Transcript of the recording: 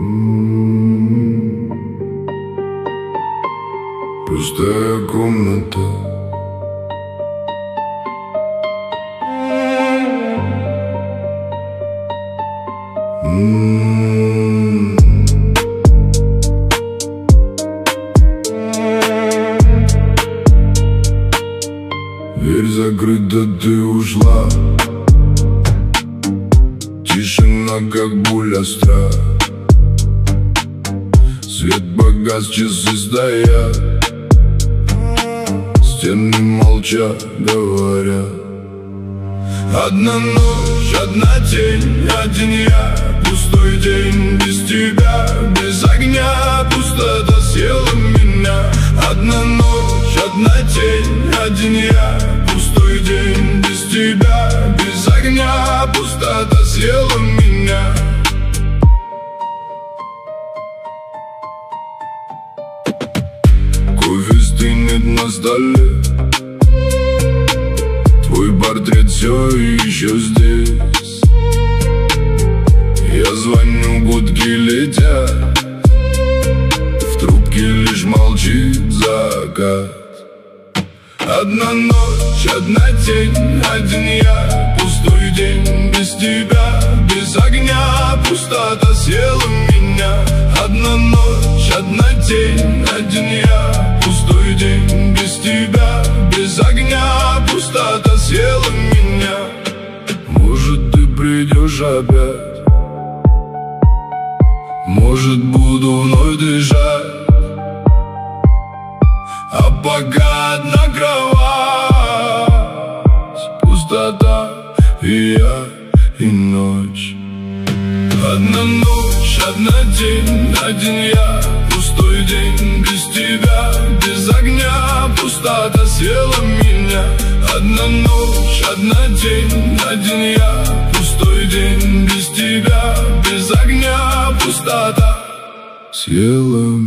Пустая комната. Дверь закрыта, ты ушла. Тишина, как буря, страх. Свет погас, часы стоят. Стены молчат, говорят. Одна ночь, одна тень, один я. Пустой день без тебя, без огня. Пустота съела меня. Одна ночь, одна тень, один я. Пустой день без тебя, без огня. Пустота съела меня. Кофе стынет на столе. Твой портрет все еще здесь. Я звоню, гудки летят. В трубке лишь молчит закат. Одна ночь, одна тень, один я. Пустой день без тебя, без огня. Пустота съела меня. Одна ночь, одна тень, один я. Пустой день без тебя, без огня. Пустота съела меня. Может, ты придешь опять. Может, буду вновь дышать. А пока одна кровать. Пустота и я, и ночь. Одна ночь, одна день, один я. Пустой день без тебя, без огня. Пустота съела меня. Одна ночь, одна день, один я. Пустой день без тебя, без огня. Пустота съела меня.